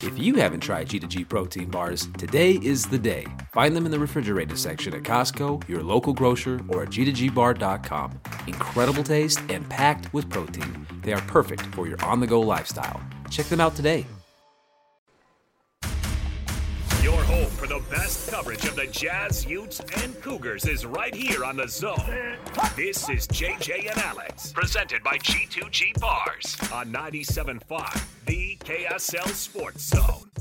If you haven't tried G2G protein bars, today is the day. Find them in the refrigerated section at Costco, your local grocer, or at G2Gbar.com. Incredible taste and packed with protein. They are perfect for your on-the-go lifestyle. Check them out today. Your home for the best coverage of the Jazz, Utes, and Cougars is right here on The Zone. This is JJ and Alex, presented by G2G Bars on 97.5, the KSL Sports Zone.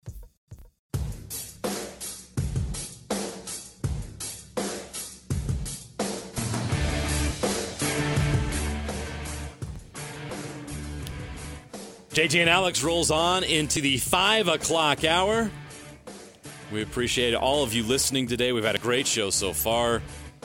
JJ and Alex rolls on into the 5 o'clock hour. We appreciate all of you listening today. We've had a great show so far.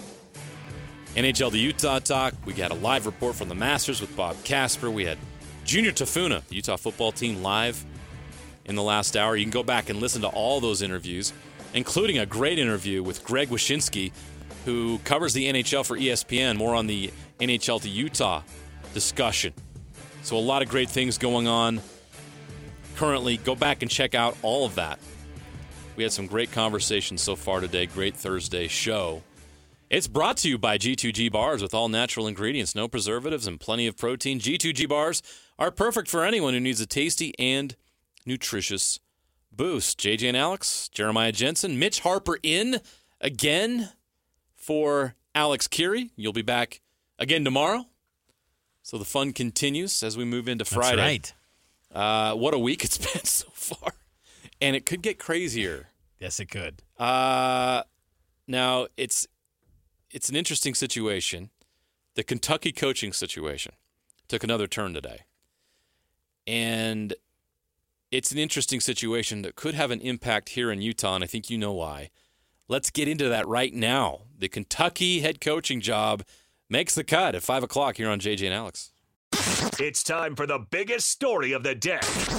NHL to Utah talk. We got a live report from the Masters with Bob Casper. We had Junior Tafuna, the Utah football team, live in the last hour. You can go back and listen to all those interviews, including a great interview with Greg Wyshynski, who covers the NHL for ESPN, more on the NHL to Utah discussion. So a lot of great things going on currently. Go back and check out all of that. We had some great conversations so far today. Great Thursday show. It's brought to you by G2G Bars with all natural ingredients, no preservatives, and plenty of protein. G2G Bars are perfect for anyone who needs a tasty and nutritious boost. JJ and Alex, Jeremiah Jensen, Mitch Harper in again for Alex Keary. You'll be back again tomorrow. So the fun continues as we move into Friday. That's right. What a week it's been so far. And it could get crazier. Yes, it could. Now, it's an interesting situation. The Kentucky coaching situation took another turn today. And it's an interesting situation that could have an impact here in Utah, and I think you know why. Let's get into that right now. The Kentucky head coaching job makes the cut at 5 o'clock here on JJ and Alex. It's time for the biggest story of the day.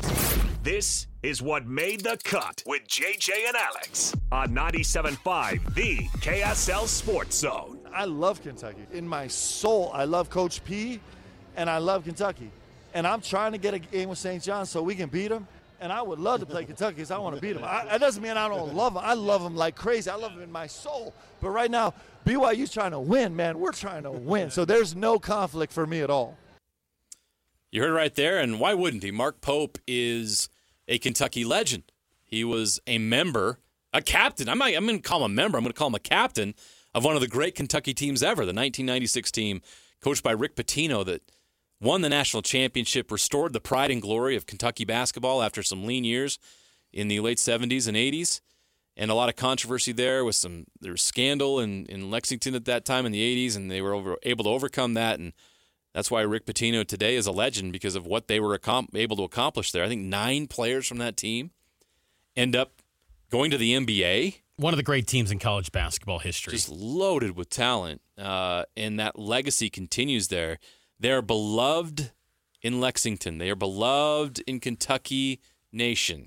This is What Made the Cut with JJ and Alex on 97.5, the KSL Sports Zone. I love Kentucky. In my soul, I love Coach P, and I love Kentucky. And I'm trying to get a game with St. John so we can beat them. And I would love to play Kentucky because I want to beat them. That doesn't mean I don't love them. I love them like crazy. I love them in my soul. But right now, BYU's trying to win, man. We're trying to win. So there's no conflict for me at all. You heard it right there, and why wouldn't he? Mark Pope is a Kentucky legend. He was a member, a captain. I'm going to call him a member. I'm going to call him a captain of one of the great Kentucky teams ever, the 1996 team coached by Rick Pitino that won the national championship, restored the pride and glory of Kentucky basketball after some lean years in the late 70s and 80s, and a lot of controversy there with there was scandal in Lexington at that time in the 80s, and they were able to overcome that, and that's why Rick Pitino today is a legend because of what they were able to accomplish there. I think 9 players from that team end up going to the NBA. One of the great teams in college basketball history. Just loaded with talent, and that legacy continues there. They are beloved in Lexington. They are beloved in Kentucky Nation.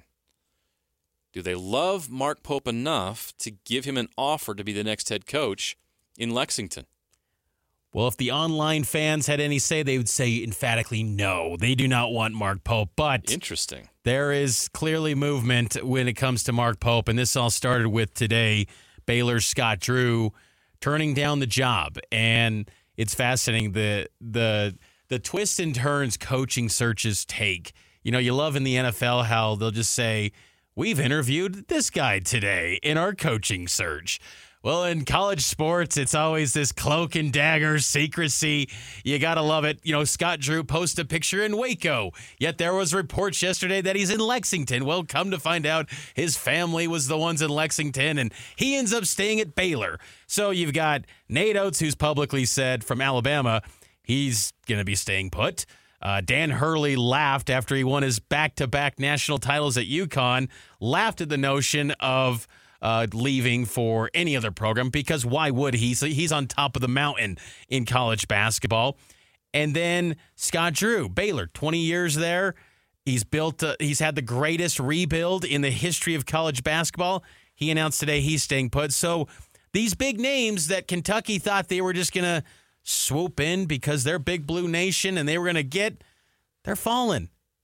Do they love Mark Pope enough to give him an offer to be the next head coach in Lexington? Well, if the online fans had any say, they would say emphatically no. They do not want Mark Pope. But interesting. There is clearly movement when it comes to Mark Pope, and this all started with today, Baylor's Scott Drew turning down the job. And it's fascinating the twists and turns coaching searches take. You know, you love in the NFL how they'll just say, we've interviewed this guy today in our coaching search. Well, in college sports, it's always this cloak and dagger secrecy. You got to love it. You know, Scott Drew posted a picture in Waco, yet there was reports yesterday that he's in Lexington. Well, come to find out, his family was the ones in Lexington, and he ends up staying at Baylor. So you've got Nate Oates, who's publicly said from Alabama, he's going to be staying put. Dan Hurley laughed after he won his back-to-back national titles at UConn, laughed at the notion of leaving for any other program because why would he? So he's on top of the mountain in college basketball. And then Scott Drew, Baylor, 20 years there. He's had the greatest rebuild in the history of college basketball. He announced today he's staying put. So these big names that Kentucky thought they were just going to swoop in because they're Big Blue Nation and they were going to get, they're falling.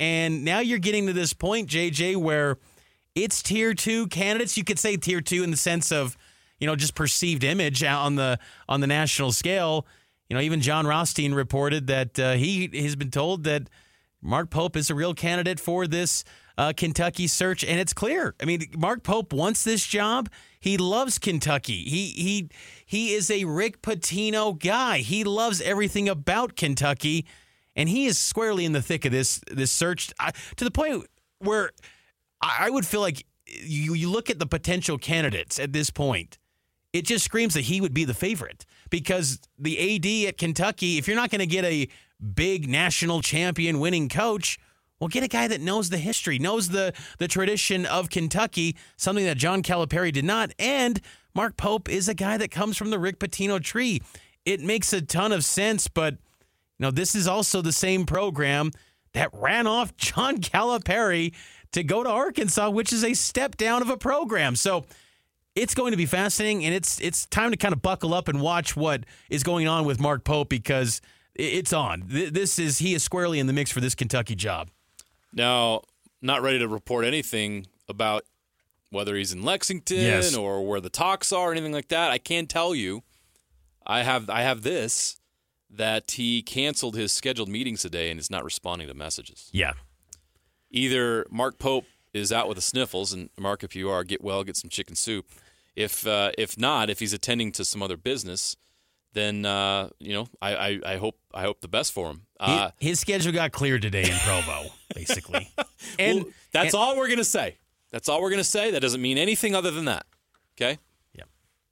And now you're getting to this point, JJ, where it's tier 2 candidates. You could say tier 2 in the sense of, just perceived image on the national scale. Even John Rothstein reported that he has been told that Mark Pope is a real candidate for this Kentucky search, and it's clear. I mean, Mark Pope wants this job. He loves Kentucky. He is a Rick Pitino guy. He loves everything about Kentucky, and he is squarely in the thick of this search to the point where I would feel like you look at the potential candidates at this point, it just screams that he would be the favorite because the AD at Kentucky, if you're not going to get a big national champion winning coach, well, get a guy that knows the history, knows the tradition of Kentucky, something that John Calipari did not. And Mark Pope is a guy that comes from the Rick Pitino tree. It makes a ton of sense, but this is also the same program that ran off John Calipari to go to Arkansas, which is a step down of a program. So it's going to be fascinating, and it's time to kind of buckle up and watch what is going on with Mark Pope because it's on. He is squarely in the mix for this Kentucky job. Now, not ready to report anything about whether he's in Lexington or where the talks are or anything like that. I can tell you, I have this, that he canceled his scheduled meetings today and is not responding to messages. Yeah. Either Mark Pope is out with the sniffles, and Mark, if you are, get well, get some chicken soup. If not, if he's attending to some other business, then I hope the best for him. His schedule got cleared today in Provo, basically. And that's all we're gonna say. That's all we're gonna say. That doesn't mean anything other than that. Okay. Yeah.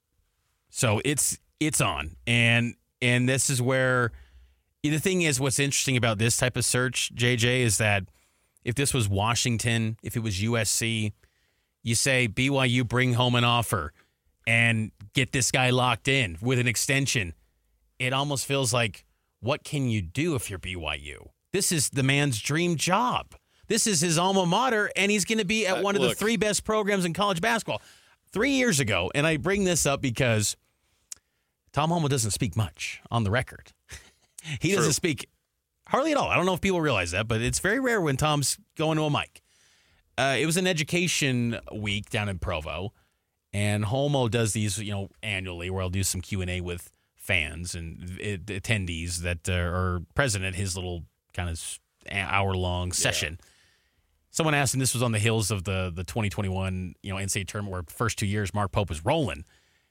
So it's on, and this is where the thing is. What's interesting about this type of search, JJ, is that if this was Washington, if it was USC, you say BYU bring home an offer and get this guy locked in with an extension. It almost feels like, what can you do if you're BYU? This is the man's dream job. This is his alma mater, and he's going to be at one of the 3 best programs in college basketball. 3 years ago, and I bring this up because Tom Holmoe doesn't speak much on the record. He doesn't speak hardly at all. I don't know if people realize that, but it's very rare when Tom's going to a mic. It was an education week down in Provo, and Holmoe does these, annually, where I'll do some Q&A with fans and attendees that are present at his little kind of hour-long session. Someone asked him, this was on the heels of the 2021 NCAA tournament where the first 2 years Mark Pope was rolling.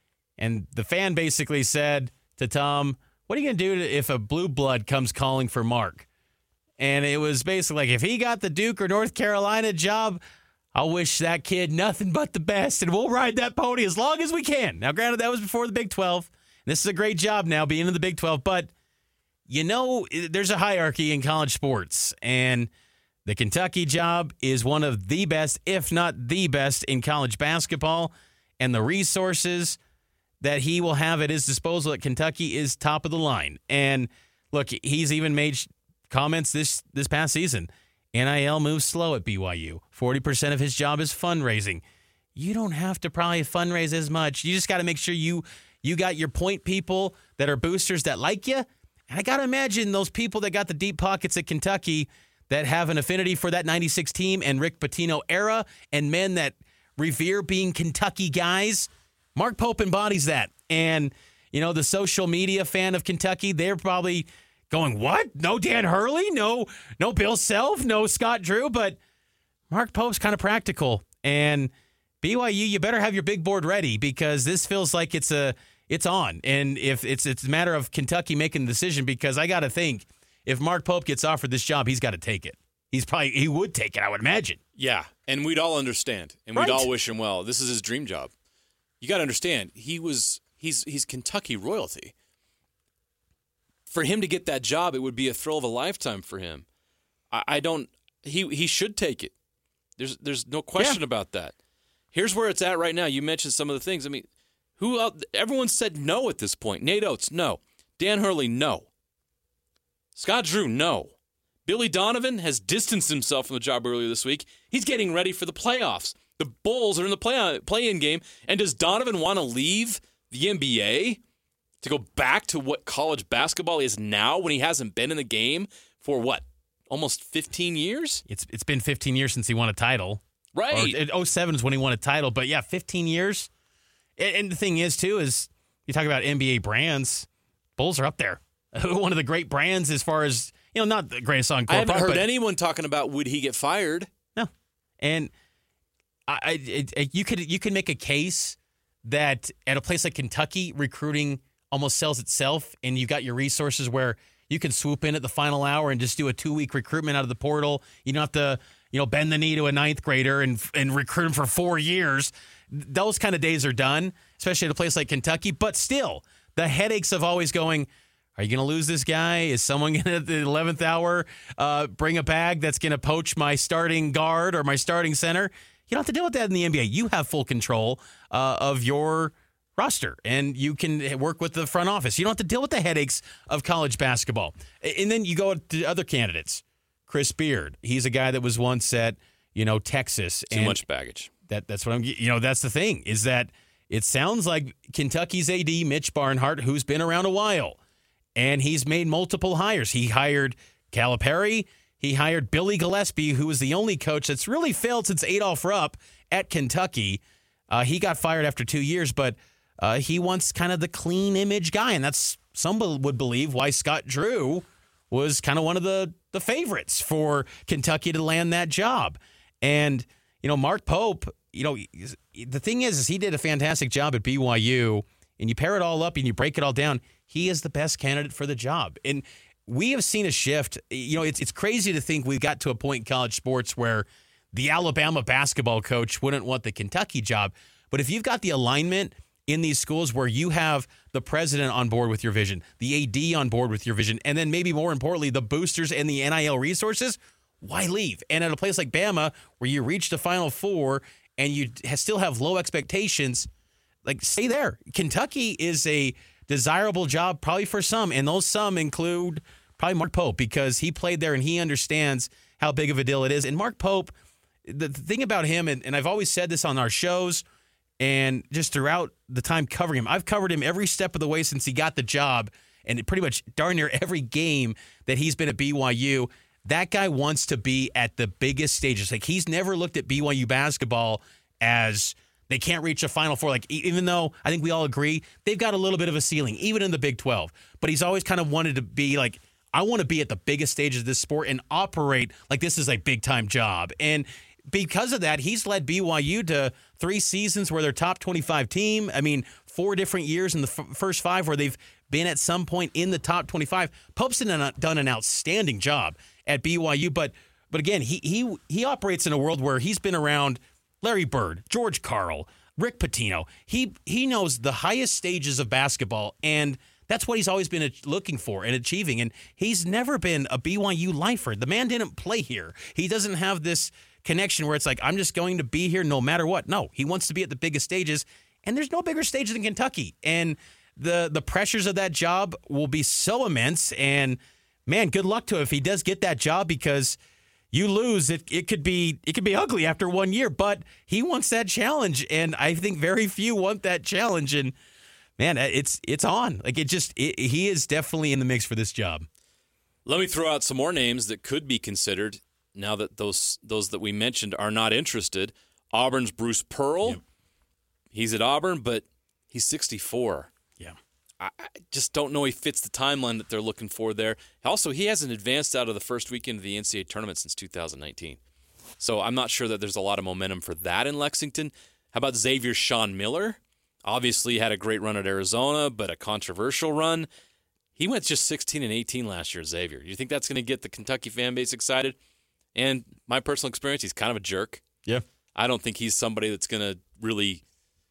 And the fan basically said to Tom, what are you going to do if a blue blood comes calling for Mark? And it was basically like, if he got the Duke or North Carolina job, I'll wish that kid nothing but the best, and we'll ride that pony as long as we can. Now, granted, that was before the Big 12. And this is a great job now being in the Big 12, but there's a hierarchy in college sports, and the Kentucky job is one of the best, if not the best, in college basketball, and the resources that he will have at his disposal at Kentucky is top of the line. And look, he's even made comments this past season. NIL moves slow at BYU. 40% of his job is fundraising. You don't have to probably fundraise as much. You just got to make sure you got your point people that are boosters that like you. And I got to imagine those people that got the deep pockets at Kentucky that have an affinity for that 96 team and Rick Pitino era and men that revere being Kentucky guys. Mark Pope embodies that. And, the social media fan of Kentucky, they're probably going, what? No Dan Hurley? No Bill Self? No Scott Drew? But Mark Pope's kind of practical. And BYU, you better have your big board ready because this feels like it's on. And if it's a matter of Kentucky making the decision, because I got to think, if Mark Pope gets offered this job, he's got to take it. He would take it, I would imagine. Yeah, and we'd all understand, and we'd all wish him well. This is his dream job. You got to understand, he's Kentucky royalty. For him to get that job, it would be a thrill of a lifetime for him. He should take it. There's no question about that. Here's where it's at right now. You mentioned some of the things. I mean, who else? Everyone said no at this point. Nate Oates, no. Dan Hurley, no. Scott Drew, no. Billy Donovan has distanced himself from the job earlier this week. He's getting ready for the playoffs. The Bulls are in the play-in game. And does Donovan want to leave the NBA to go back to what college basketball is now when he hasn't been in the game for, almost 15 years? It's been 15 years since he won a title. Right. Or 07 is when he won a title. But, yeah, 15 years. And the thing is, too, is you talk about NBA brands, Bulls are up there. One of the great brands as far as, not the greatest on court. I haven't heard anyone talking about would he get fired. No. And you could make a case that at a place like Kentucky, recruiting almost sells itself, and you've got your resources where you can swoop in at the final hour and just do a 2-week recruitment out of the portal. You don't have to, bend the knee to a ninth grader and recruit him for 4 years. Those kind of days are done, especially at a place like Kentucky. But still, the headaches of always going, are you going to lose this guy? Is someone going to, at the 11th hour, bring a bag that's going to poach my starting guard or my starting center? You don't have to deal with that in the NBA. You have full control of your roster, and you can work with the front office. You don't have to deal with the headaches of college basketball. And then you go to other candidates. Chris Beard, he's a guy that was once at, Texas. Too much baggage. That's what I'm, that's the thing, is that it sounds like Kentucky's AD, Mitch Barnhart, who's been around a while, and he's made multiple hires. He hired Calipari. He hired Billy Gillispie, who was the only coach that's really failed since Adolph Rupp at Kentucky. He got fired after 2 years, but he wants kind of the clean image guy, and that's, some would believe, why Scott Drew was kind of one of the favorites for Kentucky to land that job. And, Mark Pope, the thing is he did a fantastic job at BYU, and you pair it all up and you break it all down, he is the best candidate for the job. And we have seen a shift. It's crazy to think we've got to a point in college sports where the Alabama basketball coach wouldn't want the Kentucky job. But if you've got the alignment in these schools where you have the president on board with your vision, the AD on board with your vision, and then maybe more importantly, the boosters and the NIL resources, why leave? And at a place like Bama, where you reach the Final Four and you still have low expectations, like, stay there. Kentucky is a desirable job probably for some, and those some include probably Mark Pope, because he played there and he understands how big of a deal it is. And Mark Pope, the thing about him, and I've always said this on our shows and just throughout the time covering him, I've covered him every step of the way since he got the job, and pretty much darn near every game that he's been at BYU. That guy wants to be at the biggest stages. Like, he's never looked at BYU basketball as they can't reach a Final Four. Like, even though I think we all agree they've got a little bit of a ceiling, even in the Big 12. But he's always kind of wanted to be like, I want to be at the biggest stages of this sport and operate like this is a big-time job. And because of that, he's led BYU to 3 seasons where they're top 25 team. 4 different years in the first 5 where they've been at some point in the top 25. Pope's done an outstanding job at BYU, but again, he operates in a world where he's been around Larry Bird, George Karl, Rick Pitino. He knows the highest stages of basketball, and that's what he's always been looking for and achieving. And he's never been a BYU lifer. The man didn't play here. He doesn't have this connection where it's like, I'm just going to be here no matter what. No, he wants to be at the biggest stages, and there's no bigger stage than Kentucky. And the pressures of that job will be so immense. And man, good luck to him if he does get that job, because you lose, it could be ugly after 1 year. But he wants that challenge, and I think very few want that challenge. And man, it's on. Like, he is definitely in the mix for this job. Let me throw out some more names that could be considered now that those that we mentioned are not interested. Auburn's Bruce Pearl. Yep. He's at Auburn, but he's 64. Yeah. I just don't know he fits the timeline that they're looking for there. Also, he hasn't advanced out of the first weekend of the NCAA tournament since 2019. So I'm not sure that there's a lot of momentum for that in Lexington. How about Xavier Sean Miller? Obviously had a great run at Arizona, but a controversial run. He went just 16 and 18 last year, Xavier. You think that's going to get the Kentucky fan base excited? And my personal experience, he's kind of a jerk. Yeah. I don't think he's somebody that's going to really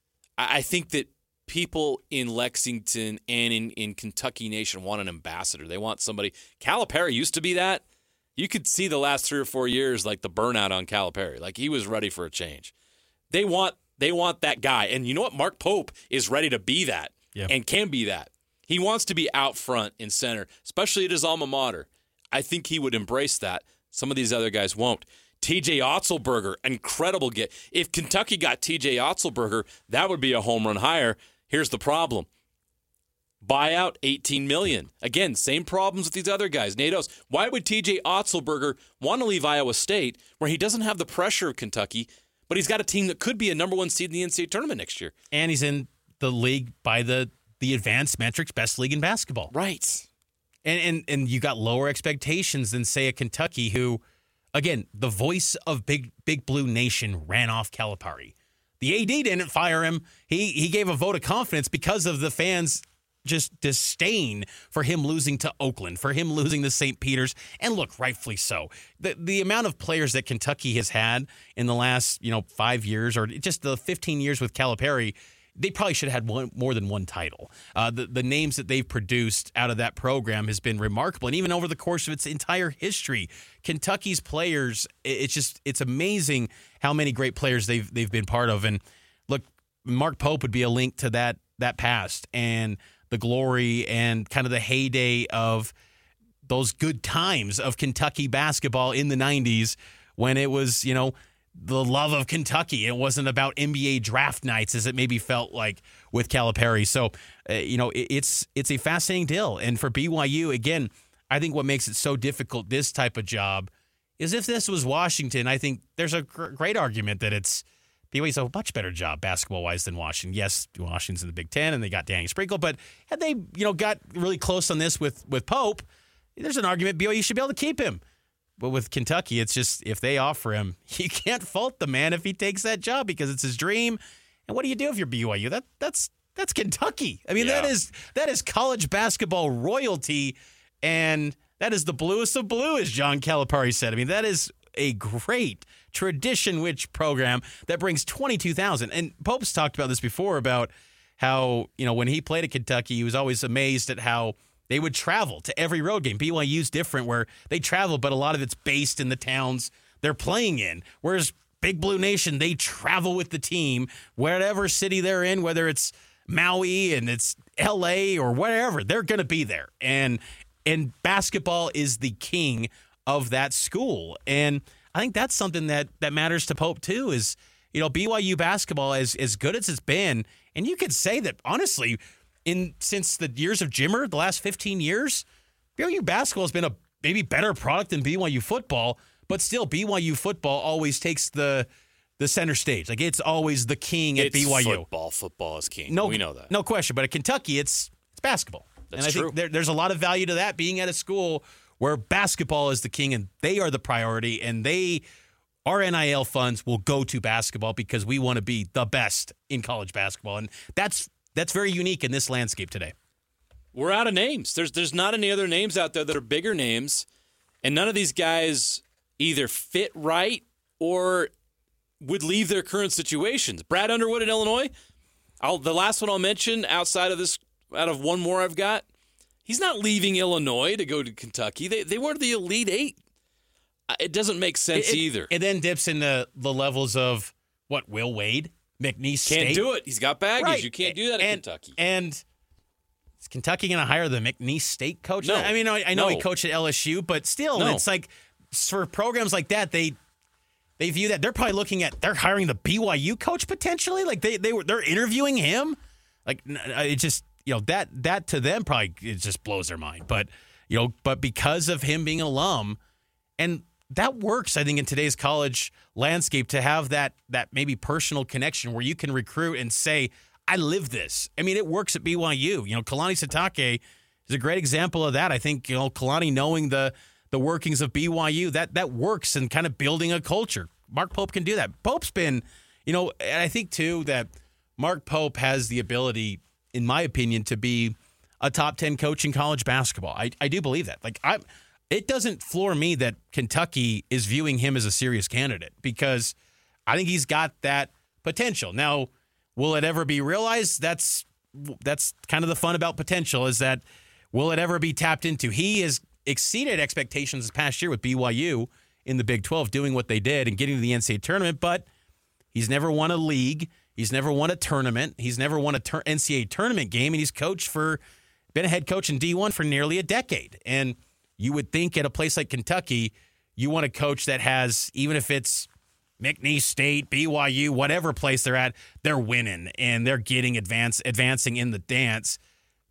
– I think that people in Lexington and in Kentucky Nation want an ambassador. They want somebody – Calipari used to be that. You could see the last 3 or 4 years, like the burnout on Calipari. Like, he was ready for a change. They want that guy. And you know what? Mark Pope is ready to be that and can be that. He wants to be out front in center, especially at his alma mater. I think he would embrace that. Some of these other guys won't. TJ Otzelberger, incredible get. If Kentucky got TJ Otzelberger, that would be a home run hire. Here's the problem. Buyout, $18 million. Again, same problems with these other guys. Nate Oates. Why would TJ Otzelberger want to leave Iowa State where he doesn't have the pressure of Kentucky, but he's got a team that could be a number one seed in the NCAA tournament next year? And he's in the league by the advanced metrics, best league in basketball. Right. And you got lower expectations than, say, a Kentucky who, again, the voice of Big Blue Nation ran off Calipari. The AD didn't fire him. He gave a vote of confidence because of the fans' just disdain for him losing to Oakland, for him losing to St. Peter's, and look, rightfully so. The amount of players that Kentucky has had in the last 5 years, or just the 15 years with Calipari, they probably should have had more than one title. The names that they've produced out of that program has been remarkable, and even over the course of its entire history, Kentucky's players, it's amazing how many great players they've been part of. And look, Mark Pope would be a link to that past and the glory and kind of the heyday of those good times of Kentucky basketball in the 90s when it was, the love of Kentucky. It wasn't about NBA draft nights as it maybe felt like with Calipari. So, it's a fascinating deal. And for BYU, again, I think what makes it so difficult, this type of job, is if this was Washington, I think there's a great argument that BYU's a much better job basketball-wise than Washington. Yes, Washington's in the Big Ten, and they got Danny Sprinkle, but had they, got really close on this with Pope, there's an argument BYU should be able to keep him. But with Kentucky, it's just if they offer him, you can't fault the man if he takes that job because it's his dream. And what do you do if you're BYU? That's Kentucky. I mean, that is college basketball royalty, and that is the bluest of blue, as John Calipari said. I mean, that is a great tradition-rich program that brings 22,000. And Pope's talked about this before about how, when he played at Kentucky, he was always amazed at how they would travel to every road game. BYU's different where they travel, but a lot of it's based in the towns they're playing in. Whereas Big Blue Nation, they travel with the team, whatever city they're in, whether it's Maui and it's L.A. or whatever, they're going to be there. And basketball is the king of that school. And I think that's something that matters to Pope too is, BYU basketball as good as it's been. And you could say that, honestly, since the years of Jimmer, the last 15 years, BYU basketball has been a maybe better product than BYU football, but still BYU football always takes the center stage. Like it's always the king at BYU. Football is king. No, we know that. No question. But at Kentucky, it's basketball. That's true. I think there's a lot of value to that, being at a school where basketball is the king and they are the priority, and our NIL funds will go to basketball because we want to be the best in college basketball. And that's very unique in this landscape today. We're out of names. There's not any other names out there that are bigger names, and none of these guys either fit right or would leave their current situations. Brad Underwood in Illinois, the last one I'll mention outside of one more I've got, he's not leaving Illinois to go to Kentucky. They were the Elite Eight. It doesn't make sense either. It then dips into the levels of, Will Wade? McNeese State? Can't do it. He's got baggage. Right. You can't do that at Kentucky. And is Kentucky going to hire the McNeese State coach? No. I mean, I know he coached at LSU, but still, No. It's like for programs like that, they view that. They're probably looking at, they're hiring the BYU coach potentially. Like they're interviewing him. Like it just, that to them probably it just blows their mind. But because of him being an alum, and that works, I think, in today's college landscape to have that maybe personal connection where you can recruit and say, I live this. I mean, it works at BYU. Kalani Sitake is a great example of that. I think, Kalani knowing the workings of BYU, that works and kind of building a culture. Mark Pope can do that. Pope's been, and I think, too, that Mark Pope has the ability, in my opinion, to be a top 10 coach in college basketball. I do believe that. It doesn't floor me that Kentucky is viewing him as a serious candidate because I think he's got that potential. Now, will it ever be realized? That's kind of the fun about potential, is that will it ever be tapped into? He has exceeded expectations this past year with BYU in the Big 12, doing what they did and getting to the NCAA tournament, but he's never won a league. He's never won a tournament. He's never won a NCAA tournament game, and he's been a head coach in D1 for nearly a decade. And you would think at a place like Kentucky, you want a coach that has, even if it's McNeese State, BYU, whatever place they're at, they're winning and they're getting advancing in the dance.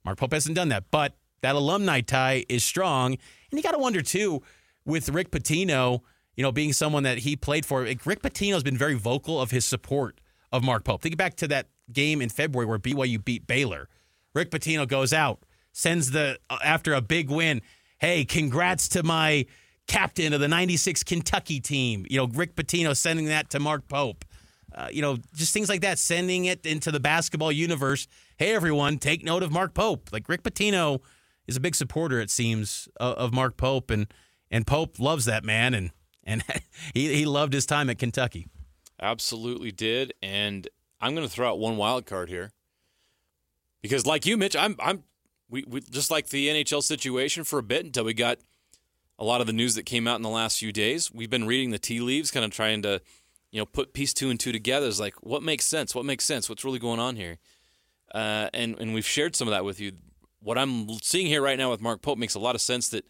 Mark Pope hasn't done that, but that alumni tie is strong. And you got to wonder, too, with Rick Pitino, being someone that he played for. Rick Pitino's been very vocal of his support of Mark Pope. Think back to that game in February where BYU beat Baylor. Rick Pitino goes out, sends after a big win, hey, congrats to my captain of the 96 Kentucky team. Rick Pitino sending that to Mark Pope. Just things like that, sending it into the basketball universe. Hey, everyone, take note of Mark Pope. Like, Rick Pitino is a big supporter, it seems, of Mark Pope, and Pope loves that man, and he loved his time at Kentucky. Absolutely did, and I'm going to throw out one wild card here. Because like you, Mitch, we just like the NHL situation for a bit until we got a lot of the news that came out in the last few days. We've been reading the tea leaves, kind of trying to, put piece 2 and 2 together. It's like, what makes sense? What makes sense? What's really going on here? And we've shared some of that with you. What I'm seeing here right now with Mark Pope makes a lot of sense that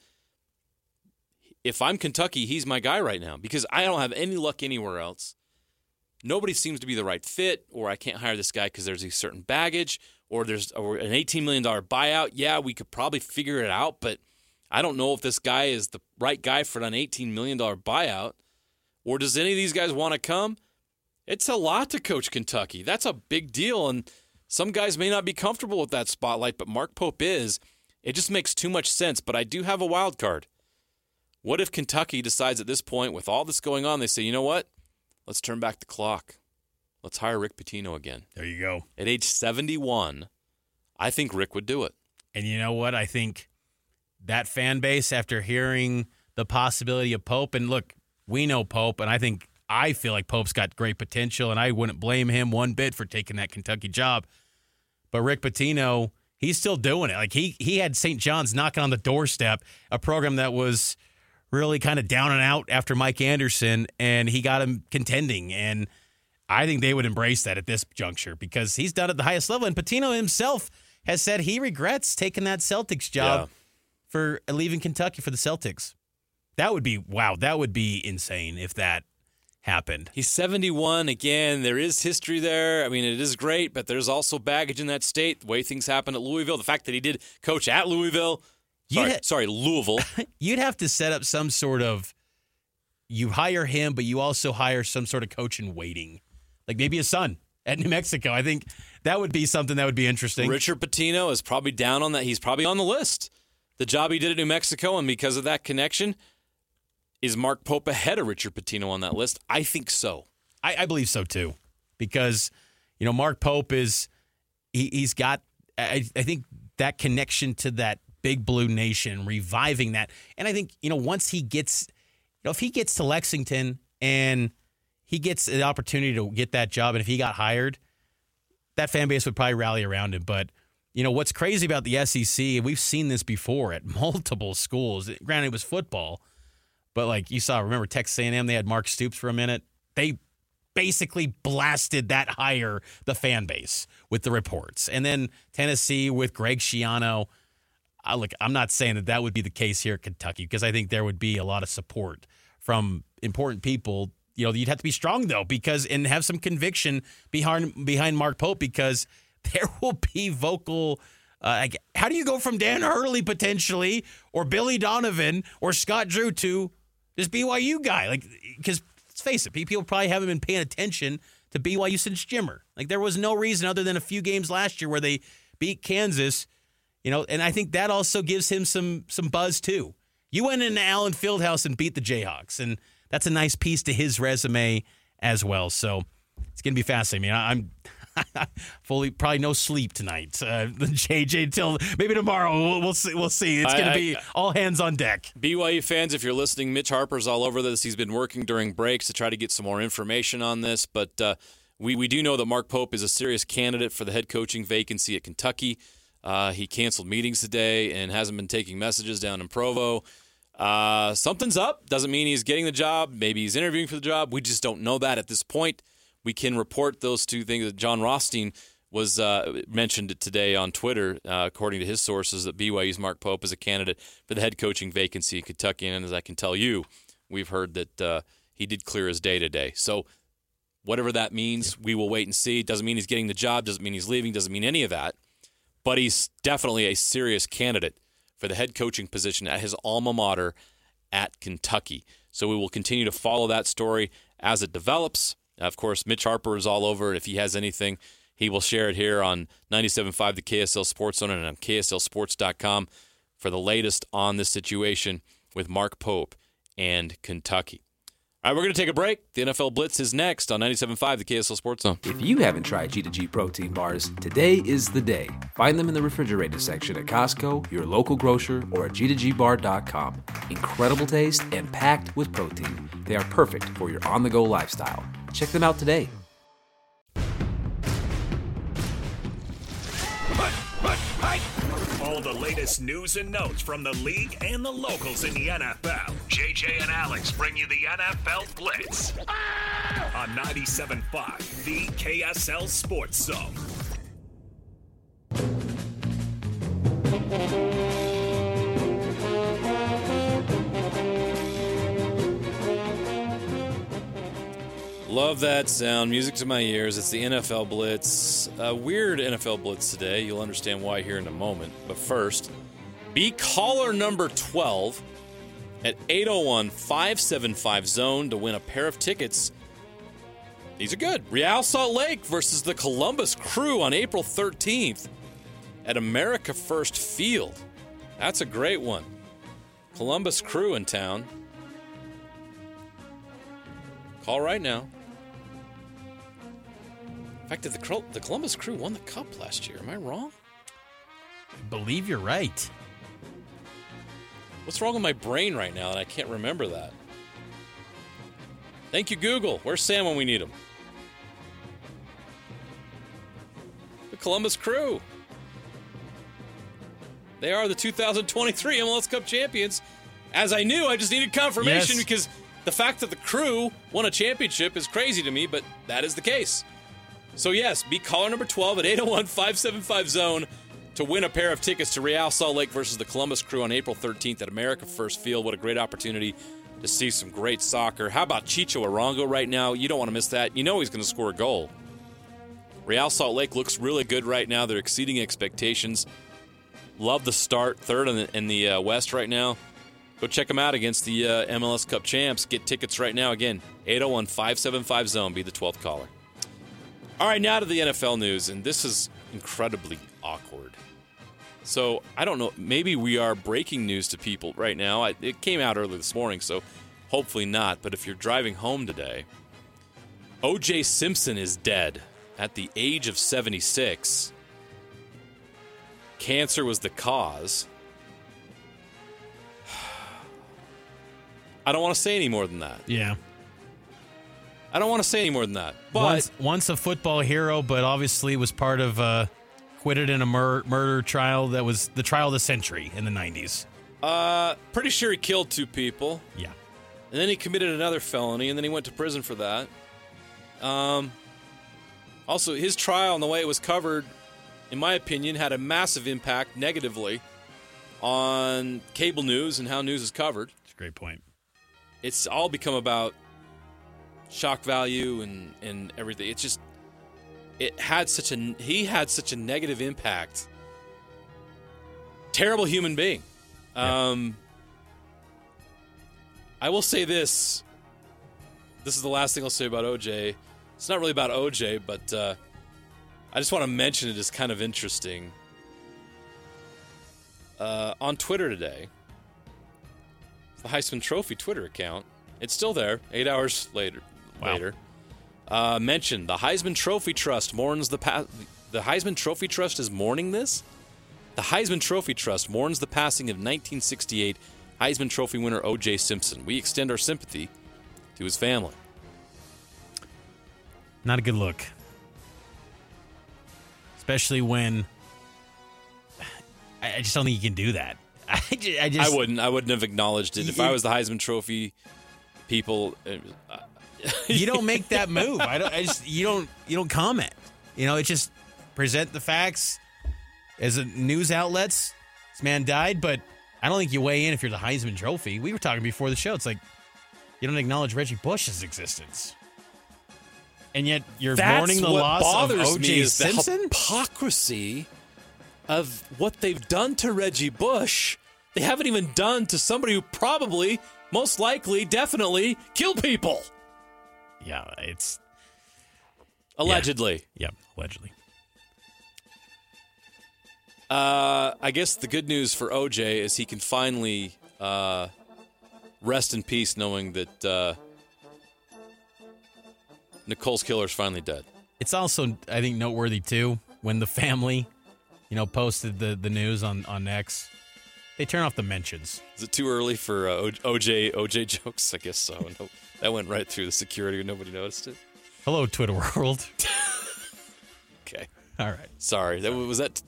if I'm Kentucky, he's my guy right now because I don't have any luck anywhere else. Nobody seems to be the right fit, or I can't hire this guy because there's a certain baggage, or there's an $18 million buyout. Yeah, we could probably figure it out, but I don't know if this guy is the right guy for an $18 million buyout. Or does any of these guys want to come? It's a lot to coach Kentucky. That's a big deal, and some guys may not be comfortable with that spotlight, but Mark Pope is. It just makes too much sense, but I do have a wild card. What if Kentucky decides at this point, with all this going on, they say, you know what? Let's turn back the clock. Let's hire Rick Pitino again. There you go. At age 71, I think Rick would do it. And you know what? I think that fan base, after hearing the possibility of Pope, and look, we know Pope, and I feel like Pope's got great potential, and I wouldn't blame him one bit for taking that Kentucky job. But Rick Pitino, he's still doing it. Like he had St. John's knocking on the doorstep, a program that was really kind of down and out after Mike Anderson, and he got him contending. And I think they would embrace that at this juncture because he's done it at the highest level. And Pitino himself has said he regrets taking that Celtics job for leaving Kentucky for the Celtics. That would be, wow, that would be insane if that happened. He's 71. Again, there is history there. I mean, it is great, but there's also baggage in that state, the way things happened at Louisville, the fact that he did coach at Louisville. Louisville. You'd have to set up some sort of, you hire him, but you also hire some sort of coach in waiting. Like maybe his son at New Mexico. I think that would be something that would be interesting. Richard Pitino is probably down on that. He's probably on the list. The job he did at New Mexico, and because of that connection, is Mark Pope ahead of Richard Pitino on that list? I think so. I believe so too, because Mark Pope he's got I think that connection to that Big Blue Nation, reviving that, and I think once he gets if he gets to Lexington and he gets the opportunity to get that job, and if he got hired, that fan base would probably rally around him. But what's crazy about the SEC, and we've seen this before at multiple schools. Granted, it was football. But like you saw, remember Texas A&M, they had Mark Stoops for a minute. They basically blasted that hire, the fan base, with the reports. And then Tennessee with Greg Schiano. I'm not saying that would be the case here at Kentucky because I think there would be a lot of support from important people. You'd have to be strong, though, and have some conviction behind Mark Pope because there will be vocal how do you go from Dan Hurley potentially or Billy Donovan or Scott Drew to this BYU guy? Because let's face it, people probably haven't been paying attention to BYU since Jimmer. There was no reason other than a few games last year where they beat Kansas, and I think that also gives him some buzz too. You went into Allen Fieldhouse and beat the Jayhawks, and that's a nice piece to his resume as well. So it's going to be fascinating. I'm probably no sleep tonight. JJ till maybe tomorrow. We'll see. It's going to be all hands on deck. BYU fans, if you're listening, Mitch Harper's all over this. He's been working during breaks to try to get some more information on this. But we do know that Mark Pope is a serious candidate for the head coaching vacancy at Kentucky. He canceled meetings today and hasn't been taking messages down in Provo. Something's up. Doesn't mean he's getting the job. Maybe he's interviewing for the job. We just don't know that at this point. We can report those two things. John Rothstein was mentioned today on Twitter, according to his sources, that BYU's Mark Pope is a candidate for the head coaching vacancy in Kentucky. And as I can tell you, we've heard that he did clear his day today. So whatever that means, we will wait and see. Doesn't mean he's getting the job. Doesn't mean he's leaving. Doesn't mean any of that. but he's definitely a serious candidate for the head coaching position at his alma mater at Kentucky. So we will continue to follow that story as it develops. Of course, Mitch Harper is all over it. If he has anything, he will share it here on 97.5 the KSL Sports Zone and on KSLSports.com for the latest on this situation with Mark Pope and Kentucky. All right, we're going to take a break. The NFL Blitz is next on 97.5 the KSL Sports Zone. If you haven't tried G2G protein bars, today is the day. Find them in the refrigerated section at Costco, your local grocer, or at G2GBar.com. Incredible taste and packed with protein. They are perfect for your on-the-go lifestyle. Check them out today. All the latest news and notes from the league and the locals in the NFL. JJ and Alex bring you the NFL Blitz on 97.5, the KSL Sports Zone. Love that sound. Music to my ears. It's the NFL Blitz. A weird NFL Blitz today. You'll understand why here in a moment. But first, be caller number 12 at 801-575-ZONE to win a pair of tickets. These are good. Real Salt Lake versus the Columbus Crew on April 13th at America First Field. That's a great one. Columbus Crew in town. Call right now. In fact, the Columbus Crew won the Cup last year. Am I wrong? I believe you're right. What's wrong with my brain right now that I can't remember that? Thank you, Google. Where's Sam when we need him? The Columbus Crew. They are the 2023 MLS Cup champions. As I knew, I just needed confirmation because the fact that the Crew won a championship is crazy to me, but that is the case. So yes, be caller number 12 at 801-575-ZONE to win a pair of tickets to Real Salt Lake versus the Columbus Crew on April 13th at America First Field. What a great opportunity to see some great soccer. How about Chicho Arango right now? You don't want to miss that. You know he's going to score a goal. Real Salt Lake looks really good right now. They're exceeding expectations. Love the start, third in the West right now. Go check them out against the MLS Cup champs. Get tickets right now. Again, 801-575-ZONE. Be the 12th caller. All right, now to the NFL news, and this is incredibly awkward. So, I don't know, maybe we are breaking news to people right now. It came out early this morning, so hopefully not. But if you're driving home today, O.J. Simpson is dead at the age of 76. Cancer was the cause. I don't want to say any more than that. Yeah. I don't want to say any more than that. But once a football hero, but obviously was part of acquitted in a murder trial that was the trial of the century in the 90s. Pretty sure he killed 2 people. Yeah. And then he committed another felony, and then he went to prison for that. Also, his trial and the way it was covered, in my opinion, had a massive impact negatively on cable news and how news is covered. That's a great point. It's all become about shock value and everything. It's just he had such a negative impact. Terrible human being. Yeah. I will say this. This is the last thing I'll say about OJ. It's not really about OJ, but I just want to mention it as kind of interesting. On Twitter today, the Heisman Trophy Twitter account, it's still there, 8 hours later. Mentioned the Heisman Trophy Trust mourns the Heisman Trophy Trust is mourning this. The Heisman Trophy Trust mourns the passing of 1968 Heisman Trophy winner O.J. Simpson. We extend our sympathy to his family. Not a good look, especially when I just don't think you can do that. I wouldn't have acknowledged it if I was the Heisman Trophy people. You don't make that move. You don't comment. It's just present the facts as a news outlets. This man died, but I don't think you weigh in if you're the Heisman Trophy. We were talking before the show. It's like you don't acknowledge Reggie Bush's existence, and yet you're mourning the loss of O.J. Simpson. The hypocrisy of what they've done to Reggie Bush, they haven't even done to somebody who probably, most likely, definitely killed people. Yeah, it's... Allegedly. Yeah, allegedly. I guess the good news for OJ is he can finally rest in peace knowing that Nicole's killer's finally dead. It's also, I think, noteworthy, too, when the family, posted the news on X. They turn off the mentions. Is it too early for OJ jokes? I guess so. No, that went right through the security and nobody noticed it. Hello, Twitter world. Okay. All right. Sorry. Was that...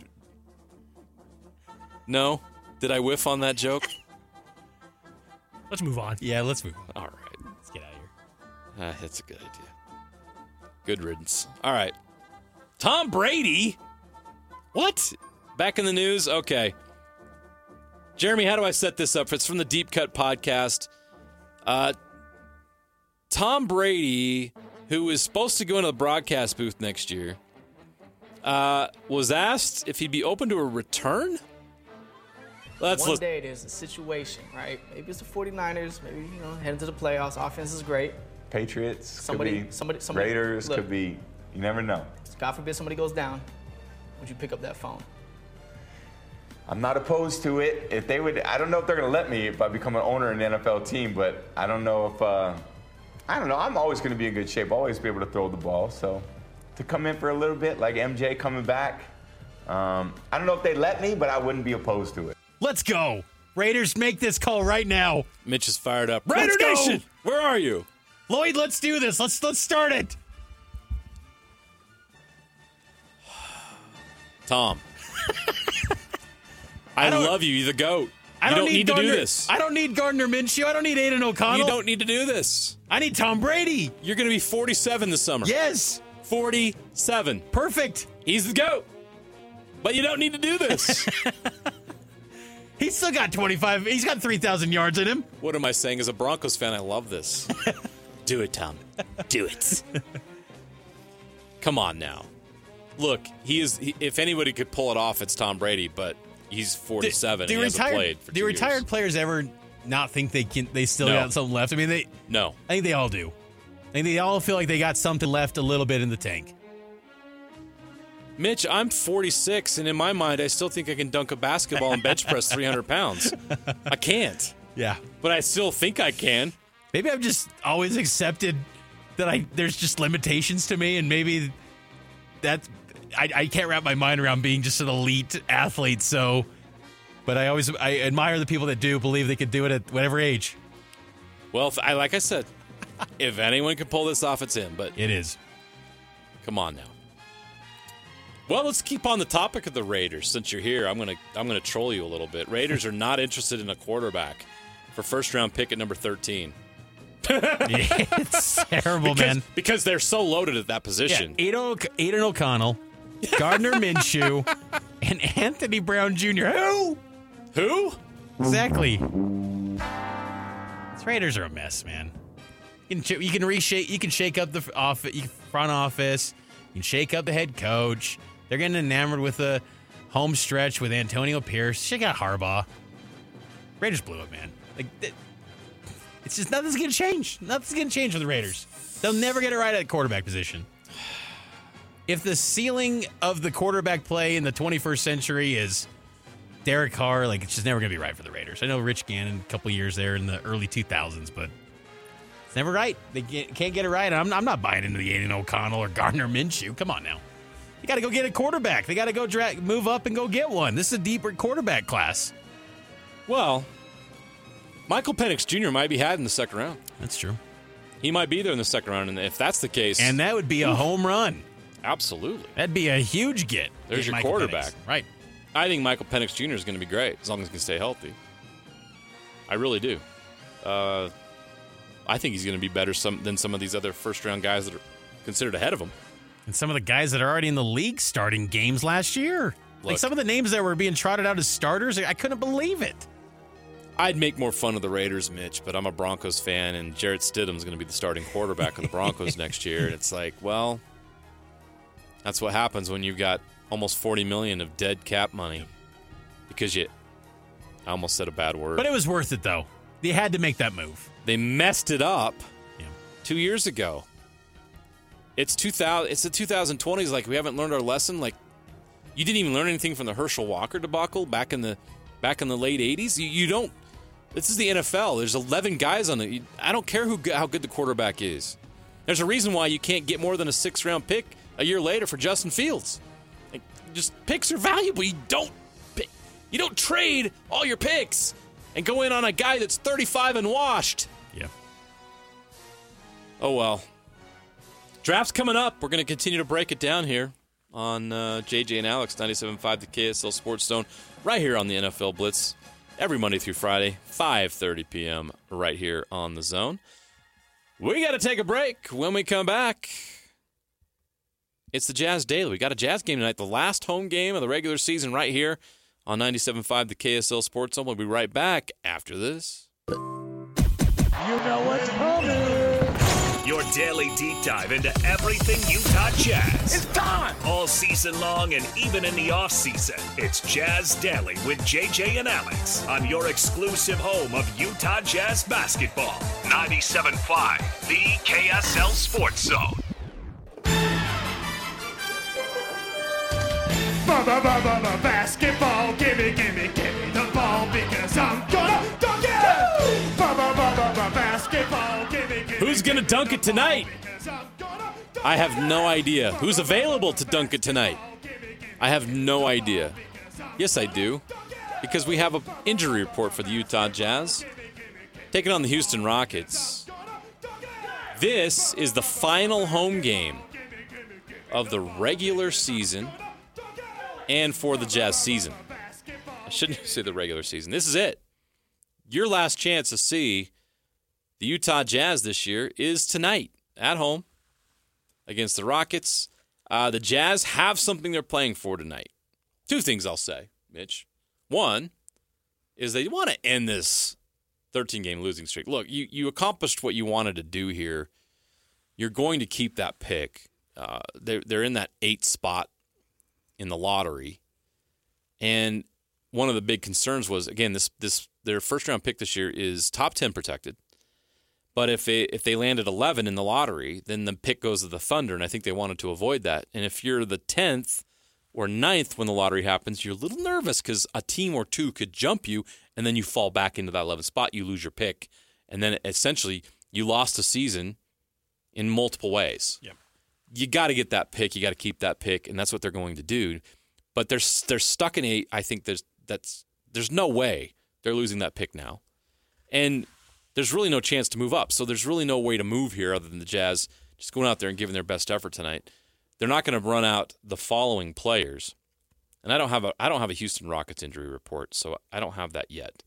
No? Did I whiff on that joke? Let's move on. Yeah, let's move on. All right. Let's get out of here. That's a good idea. Good riddance. All right. Tom Brady? What? Back in the news? Okay. Jeremy, how do I set this up? It's from the Deep Cut podcast. Tom Brady, who is supposed to go into the broadcast booth next year, was asked if he'd be open to a return? One day there's a situation, right? Maybe it's the 49ers, maybe, heading to the playoffs. Offense is great. Patriots, somebody, Raiders, look, could be, you never know. God forbid somebody goes down. Would you pick up that phone? I'm not opposed to it. If they would, I don't know if they're going to let me if I become an owner in the NFL team, but I don't know if, I don't know. I'm always going to be in good shape, always be able to throw the ball. So to come in for a little bit, like MJ coming back, I don't know if they let me, but I wouldn't be opposed to it. Let's go. Raiders, make this call right now. Mitch is fired up. Raider Nation, where are you? Lloyd, let's do this. Let's start it. Tom. I love you. You're the GOAT. You don't need to do this. I don't need Gardner Minshew. I don't need Aiden O'Connell. You don't need to do this. I need Tom Brady. You're going to be 47 this summer. Yes. 47. Perfect. He's the GOAT. But you don't need to do this. He's still got 25. He's got 3,000 yards in him. What am I saying? As a Broncos fan, I love this. Do it, Tom. Do it. Come on now. Look, if anybody could pull it off, it's Tom Brady, but he's 47 and he hasn't played for 2 years. Do retired players ever not think they still got something left? I mean, No. I think they all do. I think they all feel like they got something left a little bit in the tank. Mitch, I'm 46, and in my mind, I still think I can dunk a basketball and bench press 300 pounds. I can't. Yeah. But I still think I can. Maybe I've just always accepted that there's just limitations to me, and maybe I can't wrap my mind around being just an elite athlete, so... But I admire the people that do believe they could do it at whatever age. Well, like I said, if anyone can pull this off, it's him, but... It is. Come on now. Well, let's keep on the topic of the Raiders. Since you're here, I'm gonna troll you a little bit. Raiders are not interested in a quarterback for first-round pick at number 13. It's terrible, man. Because they're so loaded at that position. Yeah, Aiden O'Connell, Gardner Minshew, and Anthony Brown Jr. Who? Exactly. These Raiders are a mess, man. You can shake up the front office. You can shake up the head coach. They're getting enamored with a home stretch with Antonio Pierce. Shake out Harbaugh. Raiders blew it, man. It's just nothing's going to change. Nothing's going to change for the Raiders. They'll never get it right at quarterback position. If the ceiling of the quarterback play in the 21st century is Derek Carr, it's just never going to be right for the Raiders. I know Rich Gannon a couple years there in the early 2000s, but it's never right. They can't get it right. I'm not buying into the Aiden O'Connell or Gardner Minshew. Come on now. They got to go get a quarterback. They got to go move up and go get one. This is a deeper quarterback class. Well, Michael Penix Jr. might be had in the second round. That's true. He might be there in the second round, and if that's the case... And that would be a home run. Absolutely. That'd be a huge get. There's your Michael quarterback. Penix. Right. I think Michael Penix Jr. is going to be great, as long as he can stay healthy. I really do. I think he's going to be better than some of these other first-round guys that are considered ahead of him. And some of the guys that are already in the league starting games last year. Look, some of the names that were being trotted out as starters, I couldn't believe it. I'd make more fun of the Raiders, Mitch, but I'm a Broncos fan, and Jarrett Stidham's going to be the starting quarterback of the Broncos next year. And it's like, well, that's what happens when you've got almost $40 million of dead cap money because I almost said a bad word. But it was worth it, though. They had to make that move. They messed it up 2 years ago. It's the 2020s. Like, we haven't learned our lesson. Like, you didn't even learn anything from the Herschel Walker debacle back in the late 80s. You don't. This is the NFL. There's 11 guys on it. I don't care how good the quarterback is. There's a reason why you can't get more than a 6th-round pick a year later for Justin Fields. Like, just picks are valuable. You don't trade all your picks and go in on a guy that's 35 and washed. Yeah. Oh, well. Draft's coming up. We're going to continue to break it down here on JJ and Alex, 97.5 the KSL Sports Zone, right here on the NFL Blitz, every Monday through Friday, 5:30 p.m. right here on the Zone. We got to take a break. When we come back, it's the Jazz Daily. We got a Jazz game tonight, the last home game of the regular season right here on 97.5 the KSL Sports Zone. We'll be right back after this. You know what's coming. Your daily deep dive into everything Utah Jazz. It's time! All season long and even in the off-season. It's Jazz Daily with JJ and Alex on your exclusive home of Utah Jazz basketball. 97.5, the KSL Sports Zone. Basketball, gimme the ball because I'm gonna dunk it! Basketball, gimme Who's going to dunk it tonight? I have no idea. Who's available to dunk it tonight? I have no idea. Yes, I do. Because we have an injury report for the Utah Jazz. Taking on the Houston Rockets. This is the final home game of the regular season and for the Jazz season. I shouldn't say the regular season. This is it. Your last chance to see the Utah Jazz this year is tonight at home against the Rockets. The Jazz have something they're playing for tonight. 2 things I'll say, Mitch. One is they want to end this 13-game losing streak. Look, you accomplished what you wanted to do here. You're going to keep that pick. They're in that 8th spot in the lottery. And one of the big concerns was, again, their first-round pick this year is top 10 protected. But if they land at 11 in the lottery, then the pick goes to the Thunder, and I think they wanted to avoid that. And if you're the 10th or 9th when the lottery happens, you're a little nervous because a team or two could jump you, and then you fall back into that 11th spot. You lose your pick, and then essentially you lost a season in multiple ways. Yep. You got to get that pick. You got to keep that pick, and that's what they're going to do. But they're stuck in 8. I think there's no way they're losing that pick now, and there's really no chance to move up. So there's really no way to move here other than the Jazz just going out there and giving their best effort tonight. They're not going to run out the following players, and I don't have a Houston Rockets injury report, so I don't have that yet.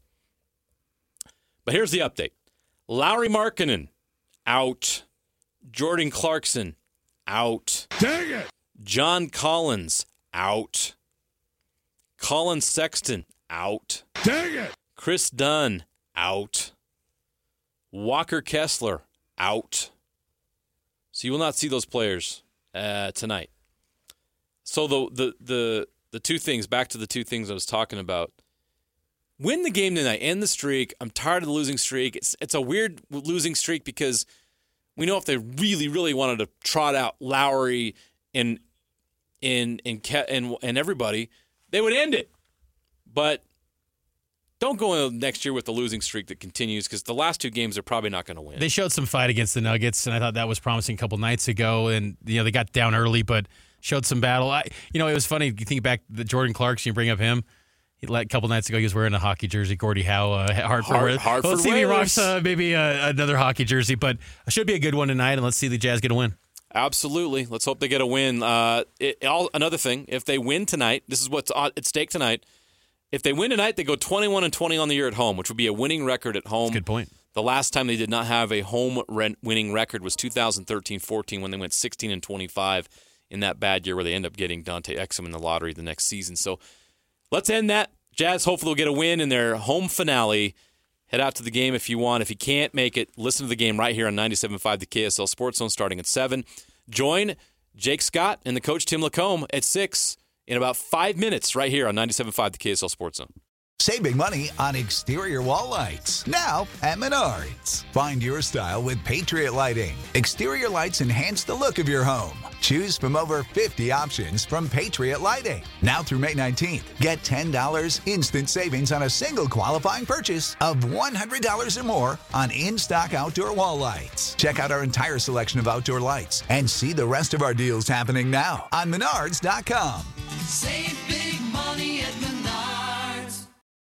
But here's the update: Lauri Markkanen out, Jordan Clarkson out, dang it! John Collins out, Colin Sexton out, dang it! Chris Dunn out, Walker Kessler out. So you will not see those players tonight. So the 2 things, back to the 2 things I was talking about. Win the game tonight, end the streak. I'm tired of the losing streak. It's a weird losing streak because we know if they really, really wanted to trot out Lowry and everybody, they would end it. But don't go in next year with the losing streak that continues because the last 2 games they're probably not going to win. They showed some fight against the Nuggets, and I thought that was promising a couple nights ago. And they got down early, but showed some battle. It was funny. You think back the Jordan Clarkson, you bring up him. A couple nights ago, he was wearing a hockey jersey. Gordie Howe, Hartford. Let's see if he rocks maybe another hockey jersey, but it should be a good one tonight, and let's see the Jazz get a win. Absolutely. Let's hope they get a win. Another thing, if they win tonight, this is what's at stake tonight. If they win tonight, they go 21-20 on the year at home, which would be a winning record at home. That's a good point. The last time they did not have a home winning record was 2013-14 when they went 16-25 in that bad year where they end up getting Dante Exum in the lottery the next season. So let's end that. Jazz hopefully will get a win in their home finale. Head out to the game if you want. If you can't make it, listen to the game right here on 97.5 the KSL Sports Zone starting at 7. Join Jake Scott and the coach Tim Lacombe at 6 in about 5 minutes right here on 97.5 the KSL Sports Zone. Save big money on exterior wall lights. Now at Menards. Find your style with Patriot Lighting. Exterior lights enhance the look of your home. Choose from over 50 options from Patriot Lighting. Now through May 19th, get $10 instant savings on a single qualifying purchase of $100 or more on in-stock outdoor wall lights. Check out our entire selection of outdoor lights and see the rest of our deals happening now on Menards.com. Save